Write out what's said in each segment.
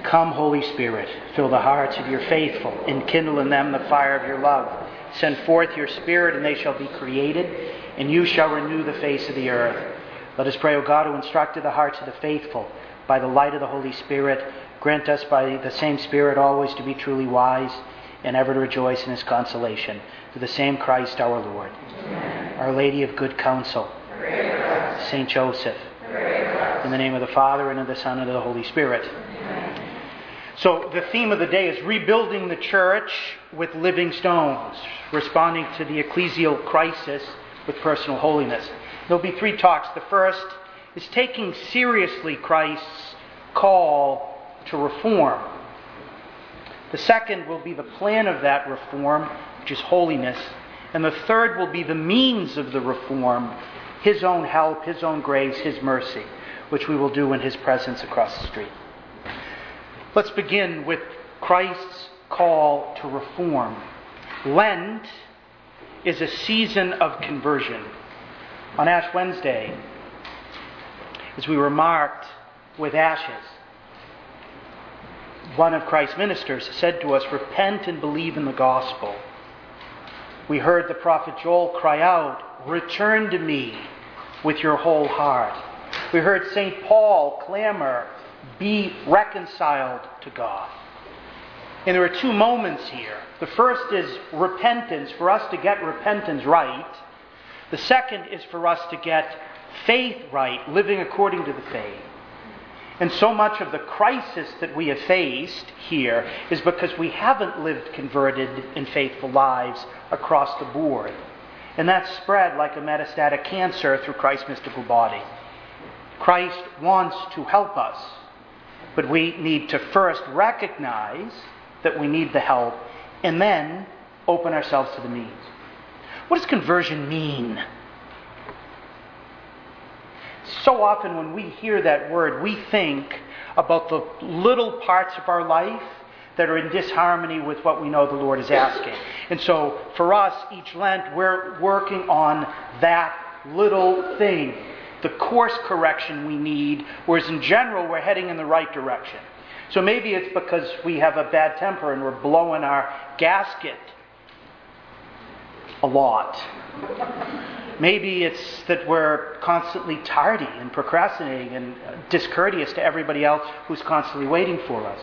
Come, Holy Spirit, fill the hearts of your faithful, and kindle in them the fire of your love. Send forth your Spirit, and they shall be created, and you shall renew the face of the earth. Let us pray, O God, who instructed the hearts of the faithful by the light of the Holy Spirit, grant us by the same Spirit always to be truly wise and ever to rejoice in his consolation. Through the same Christ our Lord. Amen. Our Lady of Good Counsel, Saint Joseph, in the name of the Father, and of the Son, and of the Holy Spirit. Amen. So the theme of the day is rebuilding the church with living stones, responding to the ecclesial crisis with personal holiness. There'll be 3 talks. The first is taking seriously Christ's call to reform. The second will be the plan of that reform, which is holiness. And the third will be the means of the reform, his own help, his own grace, his mercy, which we will do in his presence across the street. Let's begin with Christ's call to reform. Lent is a season of conversion. On Ash Wednesday, as we were marked with ashes, one of Christ's ministers said to us, "Repent and believe in the gospel." We heard the prophet Joel cry out, "Return to me with your whole heart." We heard St. Paul clamor, "Be reconciled to God." And there are 2 moments here. The first is repentance, for us to get repentance right. The second is for us to get faith right, living according to the faith. And so much of the crisis that we have faced here is because we haven't lived converted and faithful lives across the board. And that's spread like a metastatic cancer through Christ's mystical body. Christ wants to help us, but we need to first recognize that we need the help and then open ourselves to the means. What does conversion mean? So often when we hear that word, we think about the little parts of our life that are in disharmony with what we know the Lord is asking. And so for us, each Lent, we're working on that little thing, the course correction we need, whereas in general, we're heading in the right direction. So maybe it's because we have a bad temper and we're blowing our gasket a lot. Maybe it's that we're constantly tardy and procrastinating and discourteous to everybody else who's constantly waiting for us.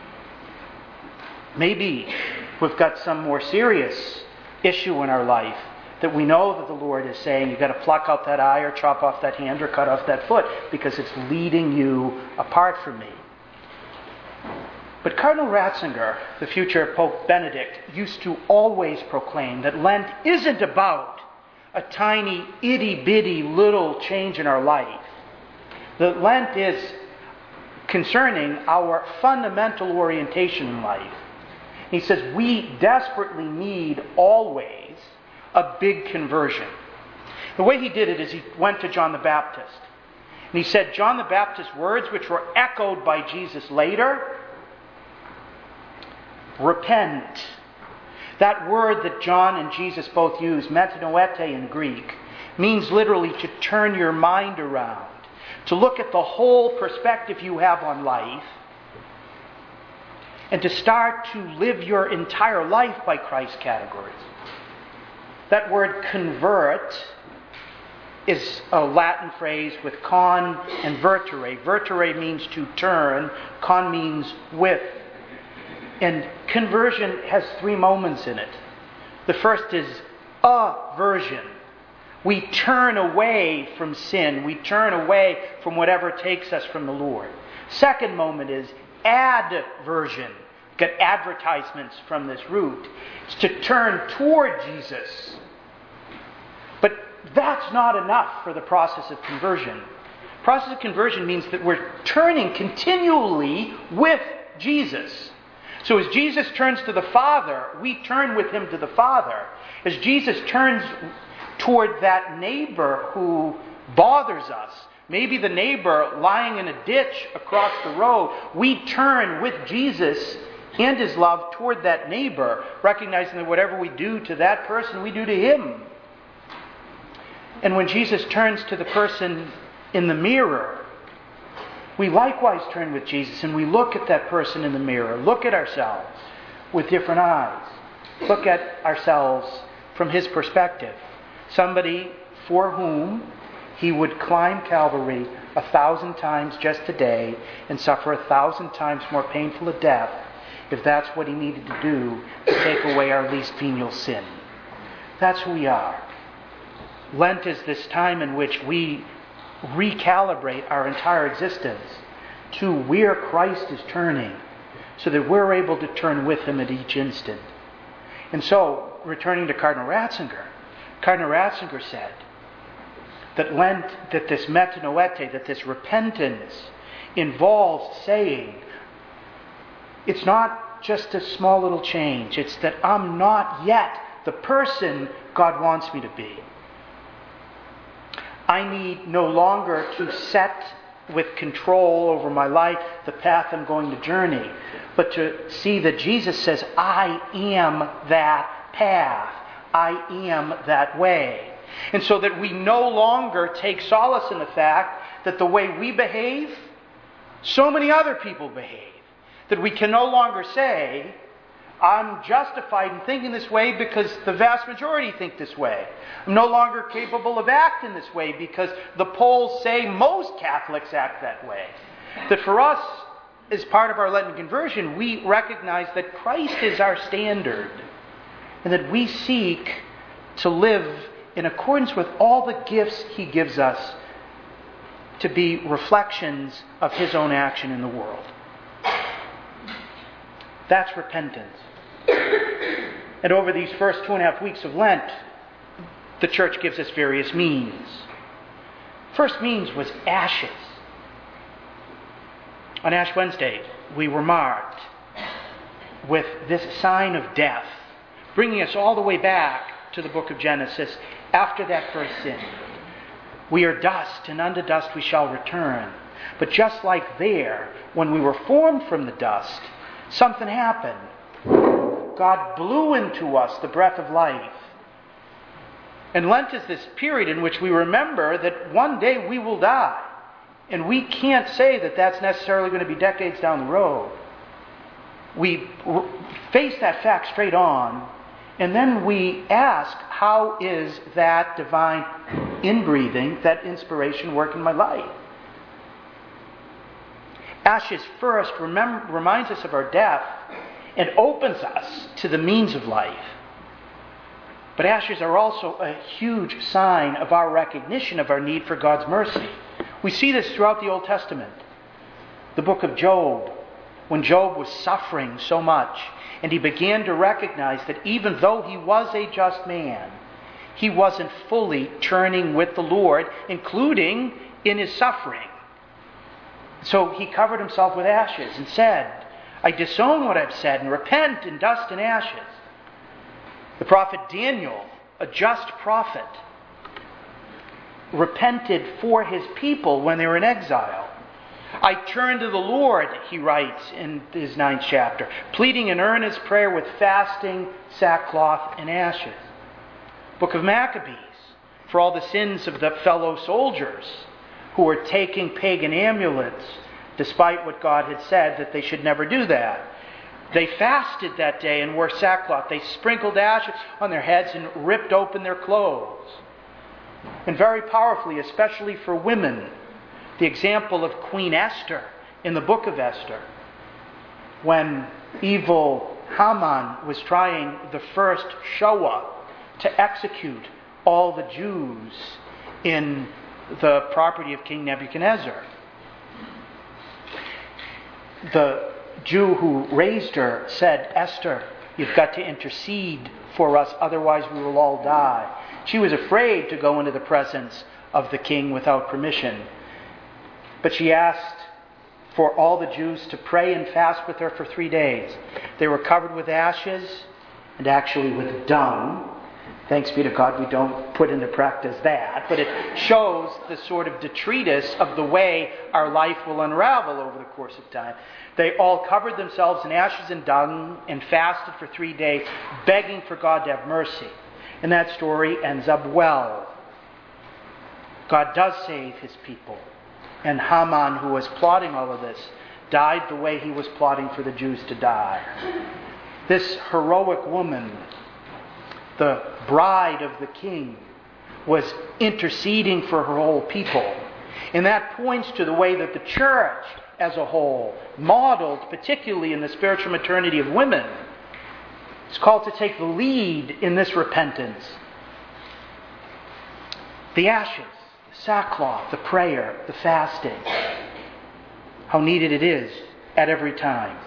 Maybe we've got some more serious issue in our life that we know that the Lord is saying, you've got to pluck out that eye or chop off that hand or cut off that foot because it's leading you apart from me. But Cardinal Ratzinger, the future Pope Benedict, used to always proclaim that Lent isn't about a tiny, itty-bitty little change in our life. That Lent is concerning our fundamental orientation in life. He says we desperately need always a big conversion. The way he did it is he went to John the Baptist. And he said John the Baptist's words, which were echoed by Jesus later, repent. That word that John and Jesus both use, metanoete in Greek, means literally to turn your mind around, to look at the whole perspective you have on life, and to start to live your entire life by Christ's categories. That word convert is a Latin phrase with con and vertere. Vertere means to turn, con means with. And conversion has 3 moments in it. The first is aversion. We turn away from sin. We turn away from whatever takes us from the Lord. Second moment is adversion. Got advertisements from this root. It's to turn toward Jesus. But that's not enough for the process of conversion. The process of conversion means that we're turning continually with Jesus. So as Jesus turns to the Father, we turn with him to the Father. As Jesus turns toward that neighbor who bothers us, maybe the neighbor lying in a ditch across the road, we turn with Jesus and his love toward that neighbor, recognizing that whatever we do to that person, we do to him. And when Jesus turns to the person in the mirror, we likewise turn with Jesus and we look at that person in the mirror, look at ourselves with different eyes, look at ourselves from his perspective. Somebody for whom he would climb Calvary 1,000 times just today and suffer 1,000 times more painful a death if that's what he needed to do to take away our least venial sin. That's who we are. Lent is this time in which we recalibrate our entire existence to where Christ is turning, so that we're able to turn with him at each instant. And so, returning to Cardinal Ratzinger said that Lent, that this metanoete, that this repentance involves saying, it's not just a small little change, it's that I'm not yet the person God wants me to be. I need no longer to set with control over my life the path I'm going to journey, but to see that Jesus says, I am that path. I am that way. And so that we no longer take solace in the fact that the way we behave, so many other people behave. That we can no longer say, I'm justified in thinking this way because the vast majority think this way. I'm no longer capable of acting this way because the polls say most Catholics act that way. That for us, as part of our Lenten conversion, we recognize that Christ is our standard and that we seek to live in accordance with all the gifts he gives us to be reflections of his own action in the world. That's repentance. And over these first 2.5 weeks of Lent, the Church gives us various means. First means was ashes. On Ash Wednesday, we were marked with this sign of death, bringing us all the way back to the book of Genesis after that first sin. We are dust, and unto dust we shall return. But just like there, when we were formed from the dust, something happened. God blew into us the breath of life. And Lent is this period in which we remember that one day we will die. And we can't say that that's necessarily going to be decades down the road. We face that fact straight on, and then we ask, how is that divine inbreathing, that inspiration work in my life? Ashes first reminds us of our death and opens us to the means of life. But ashes are also a huge sign of our recognition of our need for God's mercy. We see this throughout the Old Testament. The book of Job, when Job was suffering so much, and he began to recognize that even though he was a just man, he wasn't fully turning with the Lord, including in his suffering. So he covered himself with ashes and said, I disown what I've said and repent in dust and ashes. The prophet Daniel, a just prophet, repented for his people when they were in exile. I turn to the Lord, he writes in his 9th chapter, pleading an earnest prayer with fasting, sackcloth, and ashes. Book of Maccabees, for all the sins of the fellow soldiers who were taking pagan amulets, despite what God had said that they should never do that. They fasted that day and wore sackcloth. They sprinkled ashes on their heads and ripped open their clothes. And very powerfully, especially for women, the example of Queen Esther in the book of Esther, when evil Haman was trying the first Shoah to execute all the Jews in the property of King Nebuchadnezzar. The Jew who raised her said, Esther, you've got to intercede for us, otherwise we will all die. She was afraid to go into the presence of the king without permission. But she asked for all the Jews to pray and fast with her for 3 days. They were covered with ashes and actually with dung. Thanks be to God we don't put into practice that, but it shows the sort of detritus of the way our life will unravel over the course of time. They all covered themselves in ashes and dung and fasted for 3 days, begging for God to have mercy. And that story ends up well. God does save his people And Haman, who was plotting all of this, died the way he was plotting for the Jews to die. This heroic woman, the bride of the king, was interceding for her whole people. And that points to the way that the church as a whole, modeled particularly in the spiritual maternity of women, is called to take the lead in this repentance. The ashes, the sackcloth, the prayer, the fasting. How needed it is at every time.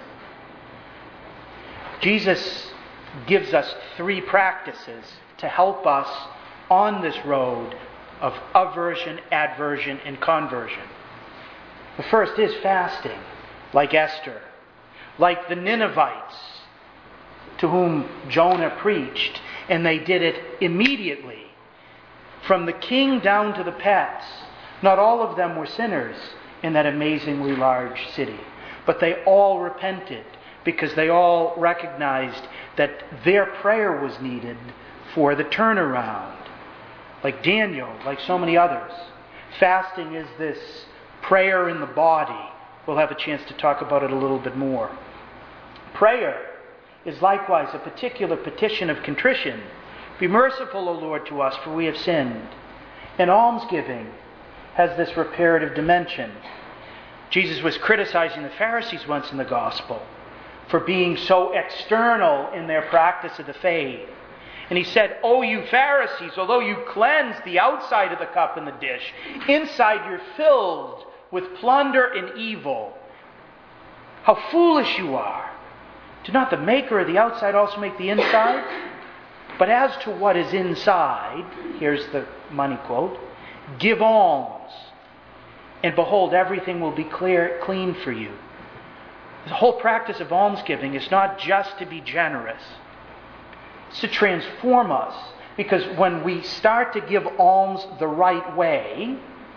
Jesus gives us 3 practices to help us on this road of aversion, adversion, and conversion. The first is fasting, like Esther, like the Ninevites to whom Jonah preached, and they did it immediately. From the king down to the pets, not all of them were sinners in that amazingly large city, but they all repented because they all recognized that their prayer was needed for the turnaround. Like Daniel, like so many others. Fasting is this prayer in the body. We'll have a chance to talk about it a little bit more. Prayer is likewise a particular petition of contrition. Be merciful, O Lord, to us, for we have sinned. And almsgiving has this reparative dimension. Jesus was criticizing the Pharisees once in the gospel for being so external in their practice of the faith. And he said, "O you Pharisees, although you cleanse the outside of the cup and the dish, inside you're filled with plunder and evil. How foolish you are! Did not the maker of the outside also make the inside? But as to what is inside," here's the money quote, "give alms, and behold, everything will be clean for you." The whole practice of almsgiving is not just to be generous. It's to transform us. Because when we start to give alms the right way,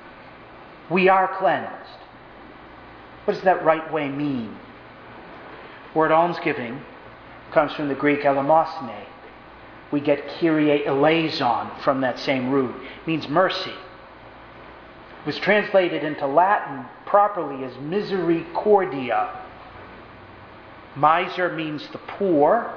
we are cleansed. What does that right way mean? The word almsgiving comes from the Greek elamosne. We get Kyrie eleison from that same root. It means mercy. It was translated into Latin properly as misericordia. Miser means the poor.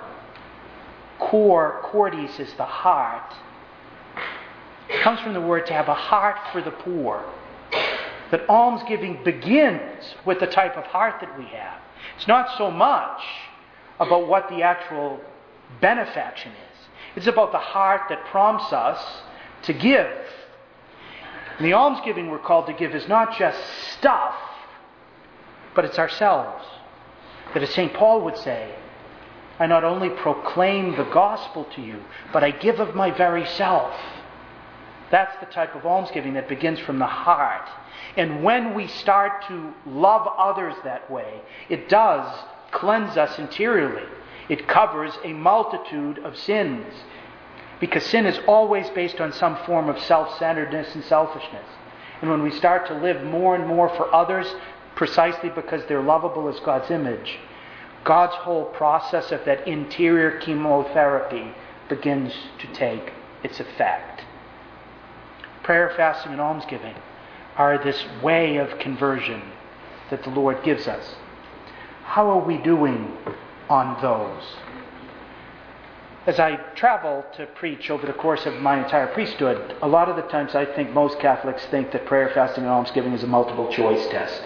Cordis is the heart. It comes from the word to have a heart for the poor. That almsgiving begins with the type of heart that we have. It's not so much about what the actual benefaction is. It's about the heart that prompts us to give. And the almsgiving we're called to give is not just stuff, but it's ourselves. That as St. Paul would say, I not only proclaim the gospel to you, but I give of my very self. That's the type of almsgiving that begins from the heart. And when we start to love others that way, it does cleanse us interiorly. It covers a multitude of sins. Because sin is always based on some form of self-centeredness and selfishness. And when we start to live more and more for others, precisely because they're lovable as God's image, God's whole process of that interior chemotherapy begins to take its effect. Prayer, fasting, and almsgiving are this way of conversion that the Lord gives us. How are we doing on those? As I travel to preach over the course of my entire priesthood, a lot of the times I think most Catholics think that prayer, fasting, and almsgiving is a multiple choice test.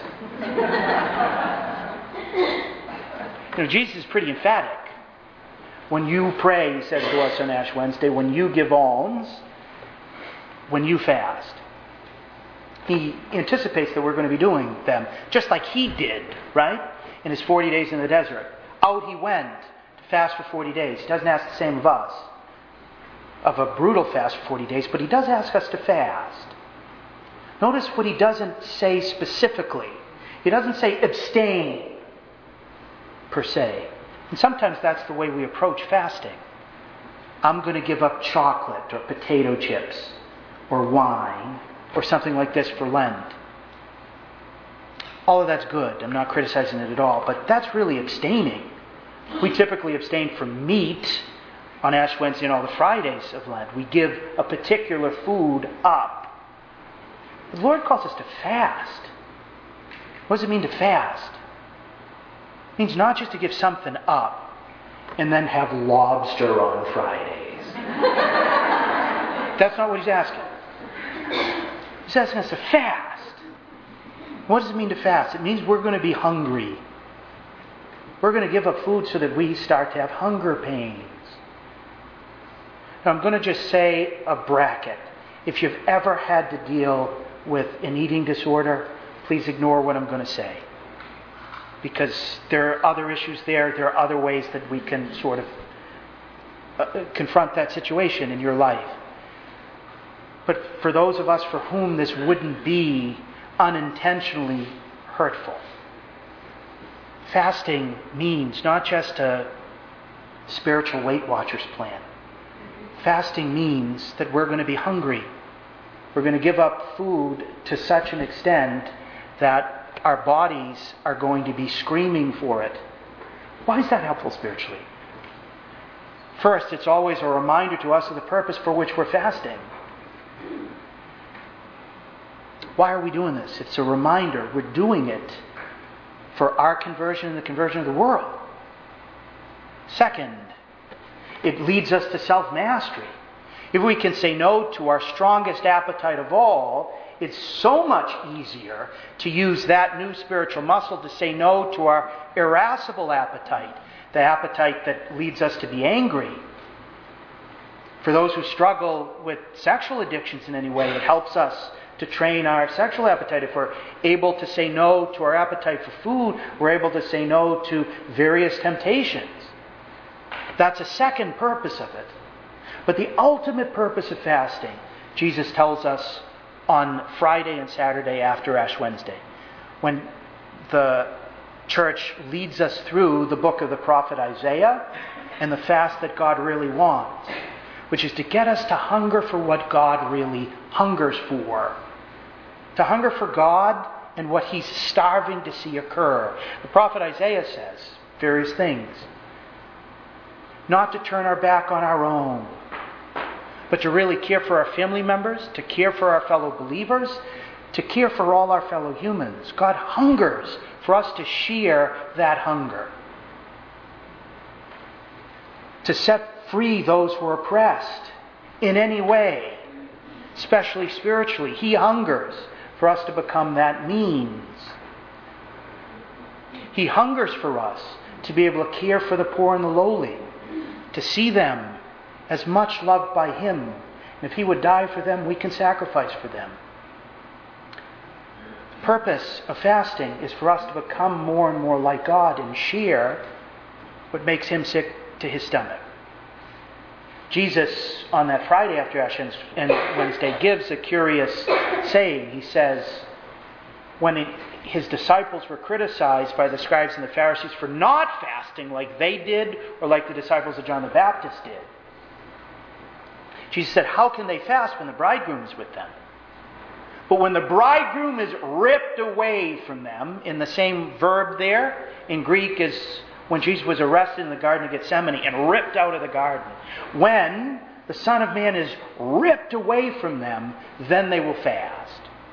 Jesus is pretty emphatic. When you pray, he says to us on Ash Wednesday, when you give alms, when you fast. He anticipates that we're going to be doing them, just like he did, right? In his 40 days in the desert. Out he went to fast for 40 days. He doesn't ask the same of us, of a brutal fast for 40 days, but he does ask us to fast. Notice what he doesn't say specifically. He doesn't say abstain, per se. And sometimes that's the way we approach fasting. I'm going to give up chocolate or potato chips or wine or something like this for Lent. All of that's good. I'm not criticizing it at all, but that's really abstaining. We typically abstain from meat on Ash Wednesday and all the Fridays of Lent. We give a particular food up. The Lord calls us to fast. What does it mean to fast? It means not just to give something up and then have lobster on Fridays. That's not what he's asking. He's asking us to fast. What does it mean to fast? It means we're going to be hungry. We're going to give up food so that we start to have hunger pains. Now, I'm going to just say a bracket. If you've ever had to deal with an eating disorder, please ignore what I'm going to say. Because there are other issues there. There are other ways that we can sort of confront that situation in your life. But for those of us for whom this wouldn't be unintentionally hurtful, fasting means not just a spiritual Weight Watchers plan. Fasting means that we're going to be hungry. We're going to give up food to such an extent that our bodies are going to be screaming for it. Why is that helpful spiritually? First, it's always a reminder to us of the purpose for which we're fasting. Why are we doing this? It's a reminder. We're doing it for our conversion and the conversion of the world. Second, it leads us to self-mastery. If we can say no to our strongest appetite of all, it's so much easier to use that new spiritual muscle to say no to our irascible appetite, the appetite that leads us to be angry. For those who struggle with sexual addictions in any way, it helps us to train our sexual appetite. If we're able to say no to our appetite for food, we're able to say no to various temptations. That's a second purpose of it. But the ultimate purpose of fasting, Jesus tells us on Friday and Saturday after Ash Wednesday, when the church leads us through the book of the prophet Isaiah and the fast that God really wants, which is to get us to hunger for what God really hungers for. To hunger for God and what He's starving to see occur. The prophet Isaiah says various things. Not to turn our back on our own, but to really care for our family members, to care for our fellow believers, to care for all our fellow humans. God hungers for us to share that hunger. To set free those who are oppressed in any way, especially spiritually. He hungers for us to become that means. He hungers for us to be able to care for the poor and the lowly, to see them as much loved by Him. And if He would die for them, we can sacrifice for them. The purpose of fasting is for us to become more and more like God and share what makes Him sick to His stomach. Jesus, on that Friday after Ash and Wednesday, gives a curious saying. He says, when His disciples were criticized by the scribes and the Pharisees for not fasting like they did or like the disciples of John the Baptist did, Jesus said, how can they fast when the bridegroom is with them? But when the bridegroom is ripped away from them, in the same verb there, in Greek is when Jesus was arrested in the Garden of Gethsemane and ripped out of the garden. When the Son of Man is ripped away from them, then they will fast.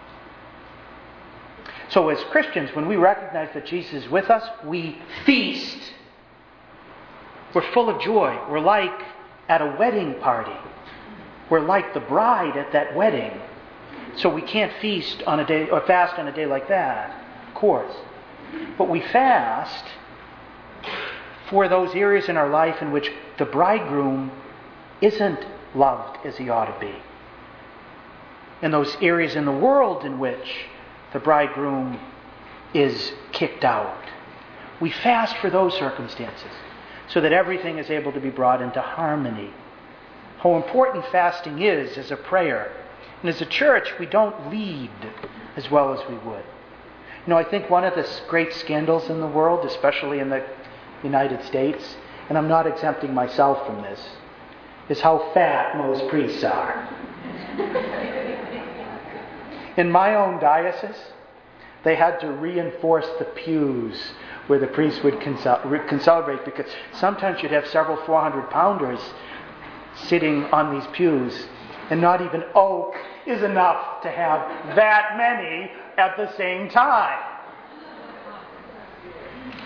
So as Christians, when we recognize that Jesus is with us, we feast. We're full of joy. We're like at a wedding party. We're like the bride at that wedding. So we can't feast on a day or fast on a day like that, of course. But we fast for those areas in our life in which the bridegroom isn't loved as he ought to be. And those areas in the world in which the bridegroom is kicked out. We fast for those circumstances so that everything is able to be brought into harmony. How important fasting is as a prayer. And as a church, we don't lead as well as we would. You know, I think one of the great scandals in the world, especially in the United States, and I'm not exempting myself from this, is how fat most priests are. In my own diocese, they had to reinforce the pews where the priests would celebrate, because sometimes you'd have several 400-pounders sitting on these pews, and not even oak is enough to have that many at the same time.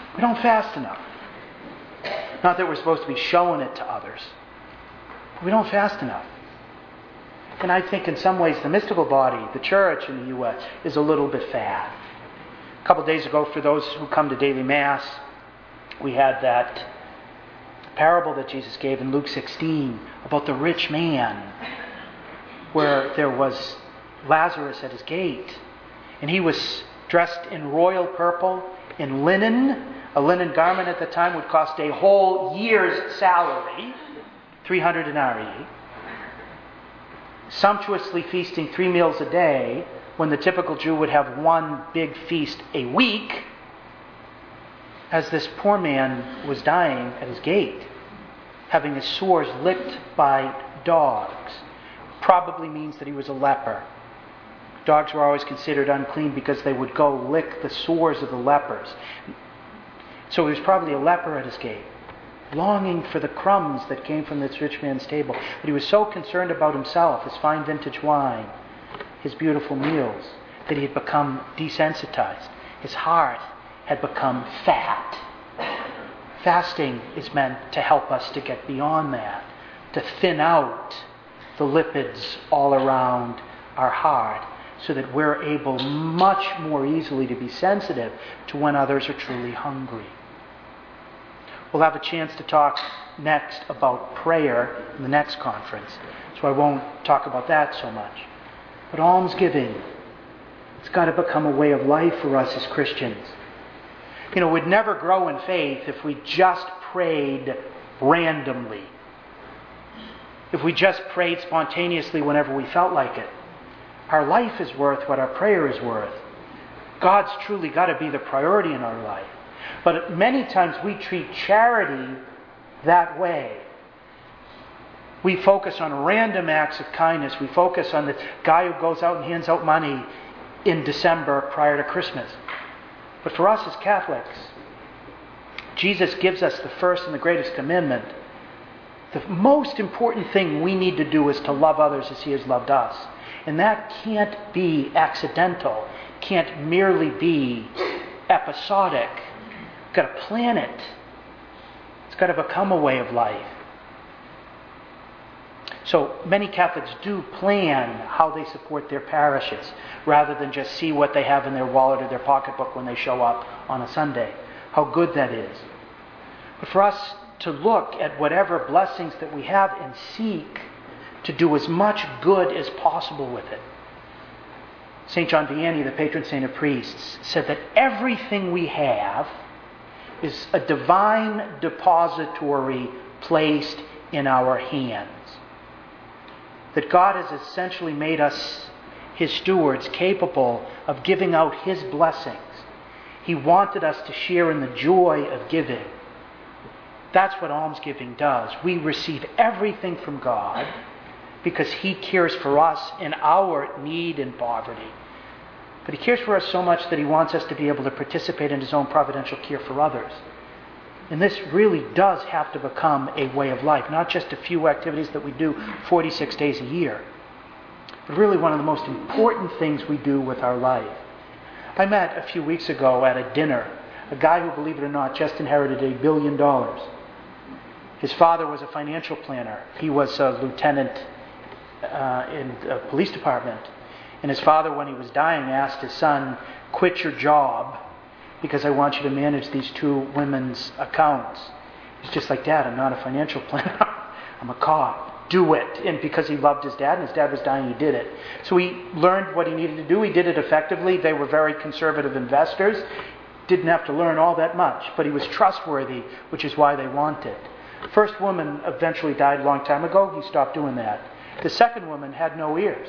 We don't fast enough. Not that we're supposed to be showing it to others, but we don't fast enough. And I think in some ways the mystical body, the church in the U.S., is a little bit fat. A couple of days ago, for those who come to daily Mass, we had that parable that Jesus gave in Luke 16 about the rich man, where there was Lazarus at his gate, and he was dressed in royal purple, in linen. A linen garment at the time would cost a whole year's salary, 300 denarii. Sumptuously feasting 3 meals a day, when the typical Jew would have one big feast a week, as this poor man was dying at his gate, having his sores licked by dogs. Probably means that he was a leper. Dogs were always considered unclean because they would go lick the sores of the lepers. So he was probably a leper at his gate, longing for the crumbs that came from this rich man's table. But he was so concerned about himself, his fine vintage wine, his beautiful meals, that he had become desensitized. His heart had become fat. Fasting is meant to help us to get beyond that, to thin out the lipids all around our heart, so that we're able much more easily to be sensitive to when others are truly hungry. We'll have a chance to talk next about prayer in the next conference, so I won't talk about that so much. But almsgiving, it's got to become a way of life for us as Christians. We'd never grow in faith if we just prayed randomly. If we just prayed spontaneously whenever we felt like it. Our life is worth what our prayer is worth. God's truly got to be the priority in our life. But many times we treat charity that way. We focus on random acts of kindness. We focus on the guy who goes out and hands out money in December prior to Christmas. But for us as Catholics, Jesus gives us the first and the greatest commandment. The most important thing we need to do is to love others as He has loved us. And that can't be accidental, can't merely be episodic. You've got to plan it. It's got to become a way of life. So many Catholics do plan how they support their parishes, rather than just see what they have in their wallet or their pocketbook when they show up on a Sunday. How good that is. But for us to look at whatever blessings that we have and seek to do as much good as possible with it. St. John Vianney, the patron saint of priests, said that everything we have is a divine depository placed in our hands. That God has essentially made us His stewards, capable of giving out His blessings. He wanted us to share in the joy of giving. That's what almsgiving does. We receive everything from God because He cares for us in our need and poverty. But He cares for us so much that He wants us to be able to participate in His own providential care for others. And this really does have to become a way of life, not just a few activities that we do 46 days a year, but really one of the most important things we do with our life. I met a few weeks ago at a dinner a guy who, believe it or not, just inherited $1 billion. His father was a financial planner. He was a lieutenant in the police department. And his father, when he was dying, asked his son, "Quit your job because I want you to manage these 2 women's accounts." He's just like, "Dad, I'm not a financial planner. I'm a cop. Do it." And because he loved his dad and his dad was dying, he did it. So he learned what he needed to do. He did it effectively. They were very conservative investors. Didn't have to learn all that much, but he was trustworthy, which is why they wanted. First woman eventually died a long time ago. He stopped doing that. The second woman had no heirs.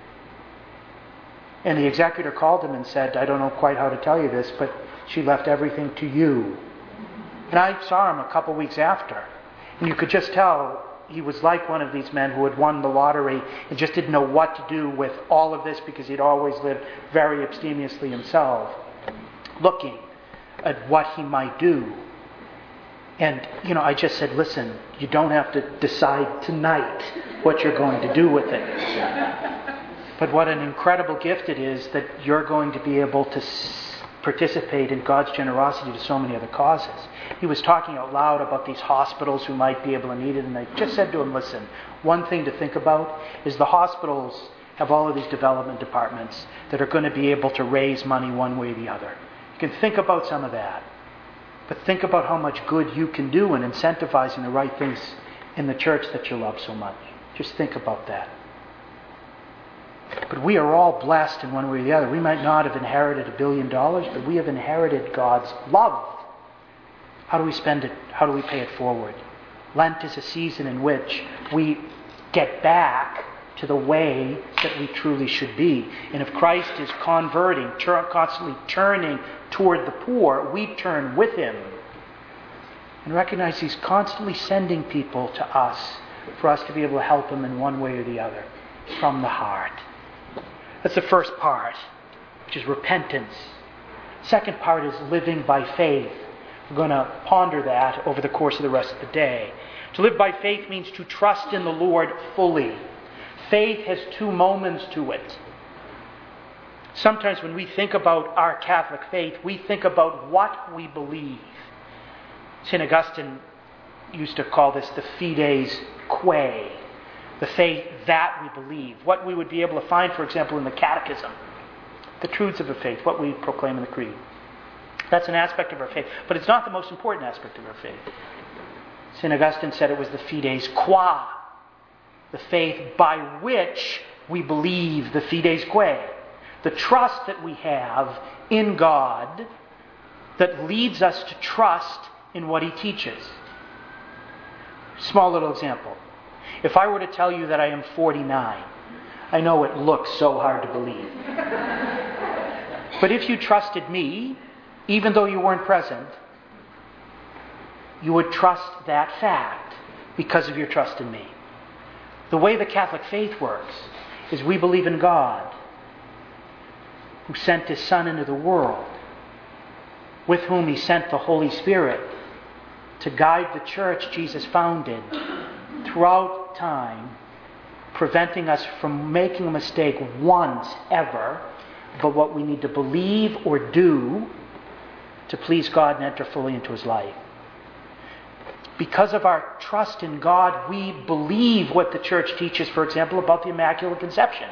And the executor called him and said, "I don't know quite how to tell you this, but she left everything to you." And I saw him a couple weeks after. And you could just tell he was like one of these men who had won the lottery and just didn't know what to do with all of this because he'd always lived very abstemiously himself, looking at what he might do. And, I just said, "Listen, you don't have to decide tonight what you're going to do with it. But what an incredible gift it is that you're going to be able to participate in God's generosity to so many other causes. He was talking out loud about these hospitals who might be able to need it, and I just said to him, listen, one thing to think about is the hospitals have all of these development departments that are going to be able to raise money one way or the other. You can think about some of that, but think about how much good you can do in incentivizing the right things in the church that you love so much. Just think about that. But we are all blessed in one way or the other. We might not have inherited $1 billion, but we have inherited God's love. How do we spend it? How do we pay it forward? Lent is a season in which we get back to the way that we truly should be. And if Christ is converting, constantly turning toward the poor, we turn with Him. And recognize He's constantly sending people to us for us to be able to help Him in one way or the other, from the heart. That's the first part, which is repentance. Second part is living by faith. We're going to ponder that over the course of the rest of the day. To live by faith means to trust in the Lord fully. Faith has two moments to it. Sometimes when we think about our Catholic faith, we think about what we believe. St. Augustine used to call this the fides quae, the faith that we believe. What we would be able to find, for example, in the Catechism, the truths of the faith, what we proclaim in the Creed. That's an aspect of our faith, but it's not the most important aspect of our faith. St. Augustine said it was the fides qua, the faith by which we believe, the fides quae, the trust that we have in God that leads us to trust in what He teaches. Small little example. If I were to tell you that I am 49, I know it looks so hard to believe. But if you trusted me, even though you weren't present, you would trust that fact because of your trust in me. The way the Catholic faith works is we believe in God, who sent His Son into the world, with whom He sent the Holy Spirit to guide the church Jesus founded throughout time, preventing us from making a mistake once ever about what we need to believe or do to please God and enter fully into His life. Because of our trust in God, we believe what the church teaches, for example, about the Immaculate Conception.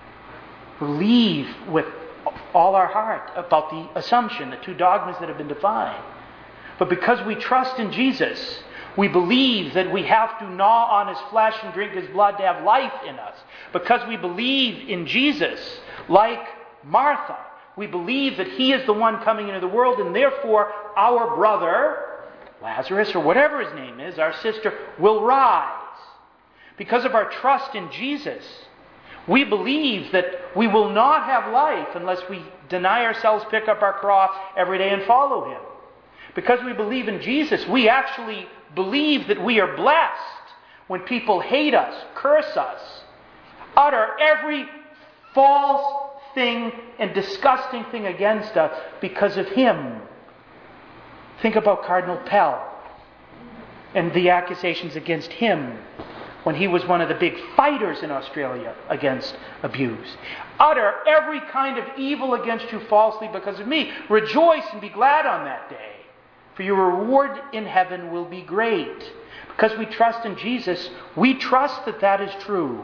Believe with all our heart about the Assumption, the two dogmas that have been defined. But because we trust in Jesus, we believe that we have to gnaw on His flesh and drink His blood to have life in us. Because we believe in Jesus, like Martha, we believe that He is the one coming into the world, and therefore our brother, Lazarus, or whatever his name is, our sister, will rise. Because of our trust in Jesus, we believe that we will not have life unless we deny ourselves, pick up our cross every day and follow Him. Because we believe in Jesus, we actually believe that we are blessed when people hate us, curse us, utter every false thing and disgusting thing against us because of Him. Think about Cardinal Pell and the accusations against him when he was one of the big fighters in Australia against abuse. Utter every kind of evil against you falsely because of me. Rejoice and be glad on that day, for your reward in heaven will be great. Because we trust in Jesus, we trust that that is true.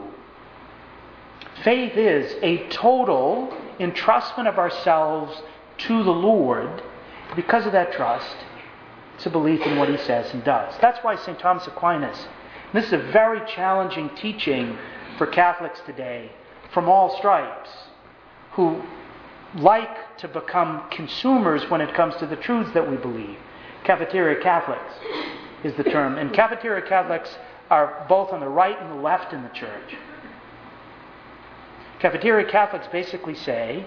Faith is a total entrustment of ourselves to the Lord. Because of that trust, it's a belief in what He says and does. That's why St. Thomas Aquinas, and this is a very challenging teaching for Catholics today, from all stripes, who like to become consumers when it comes to the truths that we believe. Cafeteria Catholics is the term. And cafeteria Catholics are both on the right and the left in the church. Cafeteria Catholics basically say,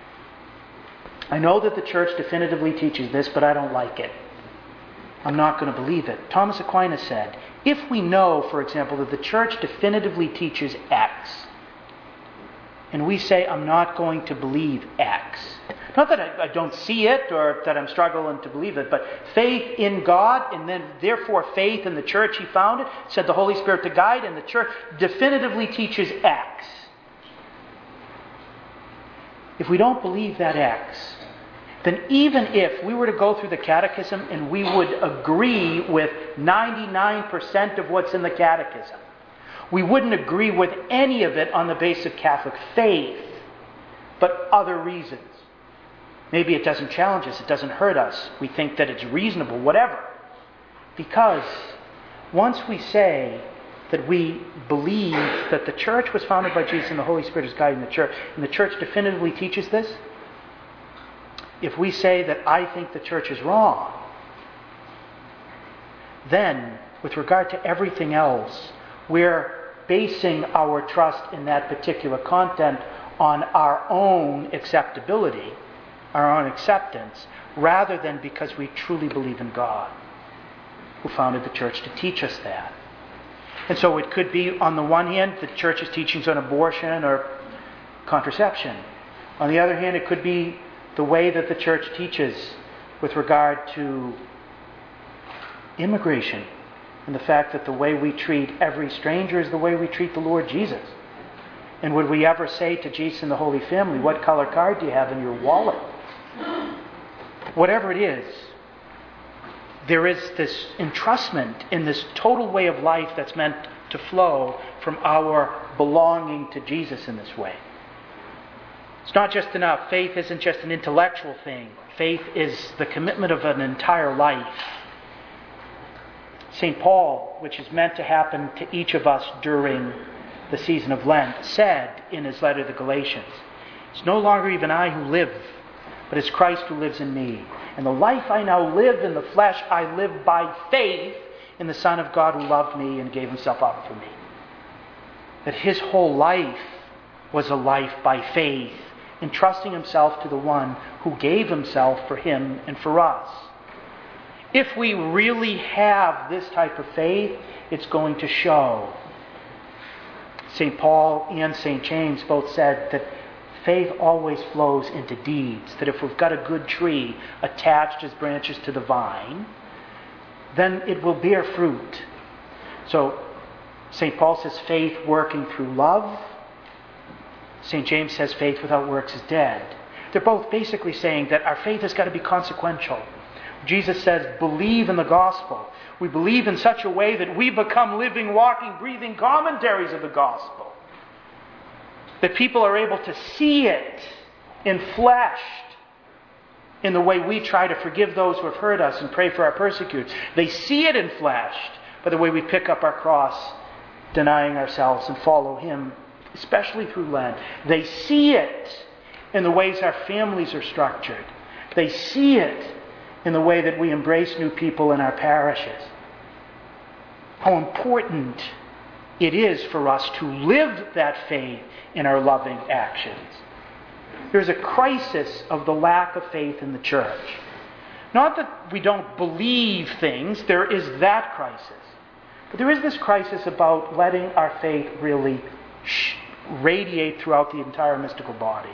I know that the church definitively teaches this, but I don't like it. I'm not going to believe it. Thomas Aquinas said, if we know, for example, that the church definitively teaches X, and we say, I'm not going to believe X, not that I don't see it or that I'm struggling to believe it, but faith in God, and then therefore faith in the church He founded, sent the Holy Spirit to guide, and the church definitively teaches X. If we don't believe that X, then even if we were to go through the catechism and we would agree with 99% of what's in the catechism, we wouldn't agree with any of it on the basis of Catholic faith, but other reasons. Maybe it doesn't challenge us, it doesn't hurt us. We think that it's reasonable, whatever. Because once we say that we believe that the church was founded by Jesus and the Holy Spirit is guiding the church, and the church definitively teaches this, if we say that I think the church is wrong, then with regard to everything else, we're basing our trust in that particular content on our own acceptability, our own acceptance, rather than because we truly believe in God, who founded the church to teach us that. And so it could be, on the one hand, the church's teachings on abortion or contraception. On the other hand, it could be the way that the church teaches with regard to immigration, and the fact that the way we treat every stranger is the way we treat the Lord Jesus. And would we ever say to Jesus and the Holy Family, what color card do you have in your wallet? Whatever it is, there is this entrustment in this total way of life that's meant to flow from our belonging to Jesus in this way. It's not just enough. Faith isn't just an intellectual thing. Faith is the commitment of an entire life. St. Paul, which is meant to happen to each of us during the season of Lent, said in his letter to the Galatians, it's no longer even I who live, but it's Christ who lives in me. And the life I now live in the flesh, I live by faith in the Son of God who loved me and gave himself up for me. That his whole life was a life by faith, entrusting himself to the one who gave himself for him and for us. If we really have this type of faith, it's going to show. St. Paul and St. James both said that faith always flows into deeds. That if we've got a good tree attached as branches to the vine, then it will bear fruit. So St. Paul says faith working through love. St. James says faith without works is dead. They're both basically saying that our faith has got to be consequential. Jesus says, believe in the gospel. We believe in such a way that we become living, walking, breathing commentaries of the gospel. That people are able to see it enfleshed in the way we try to forgive those who have hurt us and pray for our persecutors. They see it enfleshed by the way we pick up our cross, denying ourselves and follow him, especially through Lent. They see it in the ways our families are structured. They see it in the way that we embrace new people in our parishes. How important it is for us to live that faith in our loving actions. There's a crisis of the lack of faith in the church. Not that we don't believe things, there is that crisis. But there is this crisis about letting our faith really radiate throughout the entire mystical body.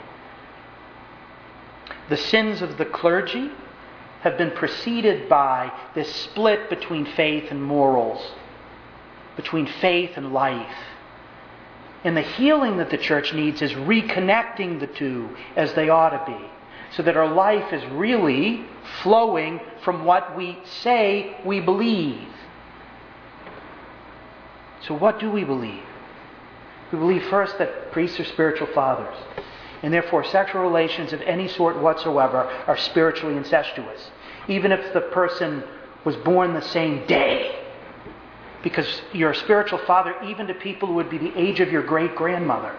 The sins of the clergy have been preceded by this split between faith and morals, between faith and life. And the healing that the church needs is reconnecting the two as they ought to be, so that our life is really flowing from what we say we believe. So what do we believe? We believe first that priests are spiritual fathers, and therefore sexual relations of any sort whatsoever are spiritually incestuous, even if the person was born the same day. Because you're a spiritual father even to people who would be the age of your great-grandmother.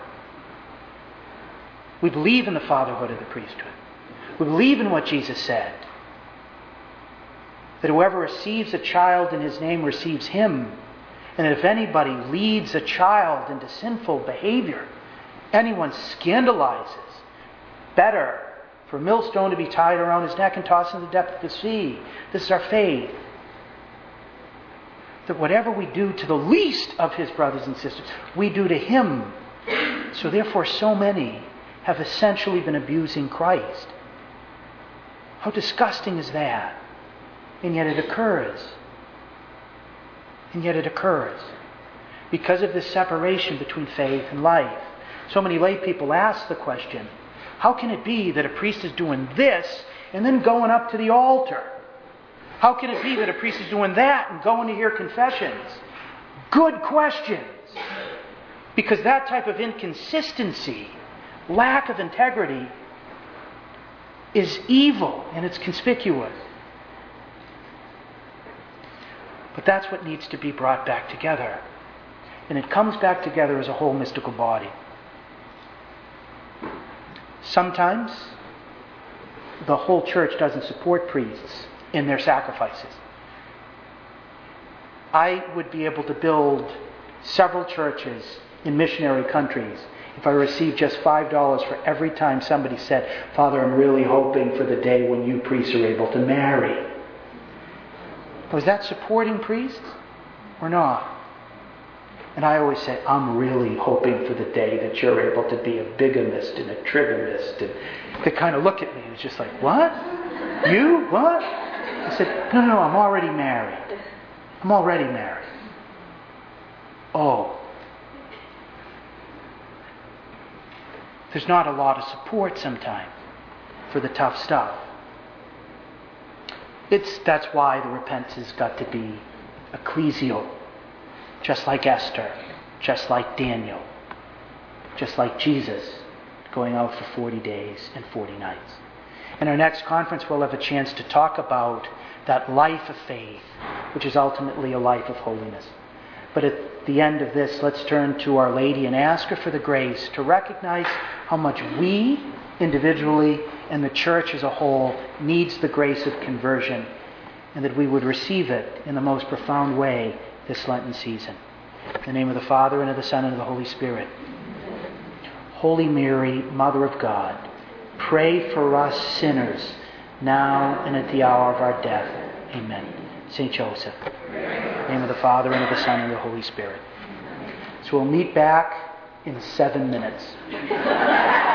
We believe in the fatherhood of the priesthood. We believe in what Jesus said, that whoever receives a child in his name receives him, and that if anybody leads a child into sinful behavior, anyone scandalizes, better for a millstone to be tied around his neck and tossed into the depth of the sea. This is our faith. That whatever we do to the least of his brothers and sisters, we do to him. So therefore so many have essentially been abusing Christ. How disgusting is that? And yet it occurs. And yet it occurs. Because of this separation between faith and life. So many lay people ask the question, how can it be that a priest is doing this and then going up to the altar? How can it be that a priest is doing that and going to hear confessions? Good questions. Because that type of inconsistency, lack of integrity, is evil and it's conspicuous. But that's what needs to be brought back together. And it comes back together as a whole mystical body. Sometimes the whole church doesn't support priests in their sacrifices. I would be able to build several churches in missionary countries if I received just $5 for every time somebody said, Father, I'm really hoping for the day when you priests are able to marry. Was that supporting priests or not? And I always say, I'm really hoping for the day that you're able to be a bigamist and a trigamist. And they kind of look at me and it's just like, what? You? What? I said, no, I'm already married. I'm already married. Oh. There's not a lot of support sometimes for the tough stuff. That's why the repentance has got to be ecclesial, just like Esther, just like Daniel, just like Jesus going out for 40 days and 40 nights. In our next conference, we'll have a chance to talk about that life of faith, which is ultimately a life of holiness. But at the end of this, let's turn to Our Lady and ask her for the grace to recognize how much we individually and the church as a whole needs the grace of conversion, and that we would receive it in the most profound way this Lenten season. In the name of the Father, and of the Son, and of the Holy Spirit. Holy Mary, Mother of God, pray for us sinners, now and at the hour of our death. Amen. St. Joseph. In the name of the Father, and of the Son, and of the Holy Spirit. So we'll meet back in 7 minutes.